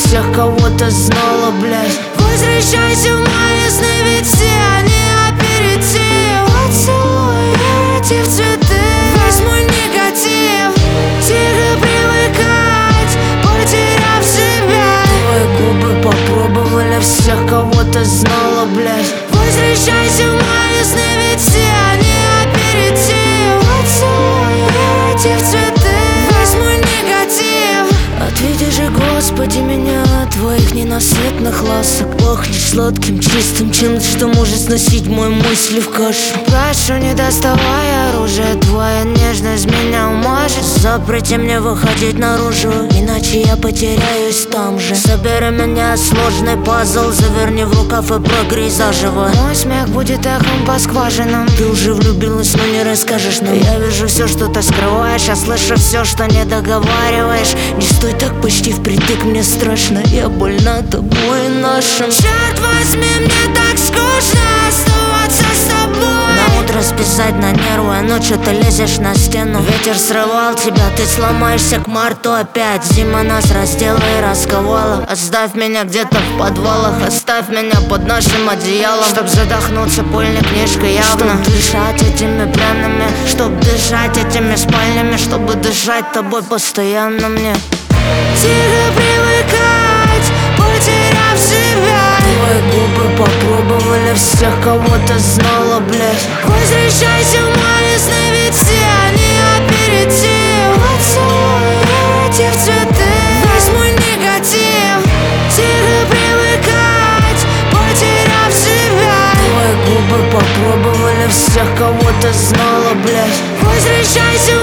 всех, кого ты знала, блядь. Возвращайся в мои сны, ведь все они аперитив. Поцелуй, эти в цветы, весь мой негатив. Тихо привыкать, потеряв себя. Твои губы попробовали всех, кого ты знала, блядь. Возвращайся в мои сны, ведь все они аперитив. Поцелуй, эти в цветы, весь мой негатив. Отведи же, Господи, меня от твоих ненасытных ласок. Пахнешь сладким, чистым, чем-то, что может сносить мои мысли в кашу. Кашу, не доставай оружие, твоя нежность меня умажет. Запрети мне выходить наружу, иначе я потеряюсь там же. Собери меня сложный пазл, заверни в рукав и прогрей заживо. Мой смех будет эхом по скважинам. Ты уже влюбилась, но не расскажешь нам. Я вижу все, что ты скрываешь, я слышу все, что не договариваешь. Не стой так почти впритык, мне страшно, я больна тобой и нашим. Черт возьми, мне так скучно оставаться с тобой. На утро списать на нервы, ночью ты лезешь на стену. Ветер срывал тебя, ты сломаешься к марту опять. Зима нас раздела и расковала. Оставь меня где-то в подвалах, оставь меня под нашим одеялом. Чтоб задохнуться пыльной книжкой явно. Чтоб дышать этими пьяными, чтоб дышать этими спальнями, чтобы дышать тобой постоянно мне. Тихо привыкать, потеряв себя. Твои губы попробовали всех, кого ты знала, блядь. Возвращайся в мои сны, ведь все они аперитив. Поцелуй, эти в цветы, весь мой негатив. Тихо привыкать, потеряв себя. Твои губы попробовали всех, кого ты знала, блядь. Возвращайся в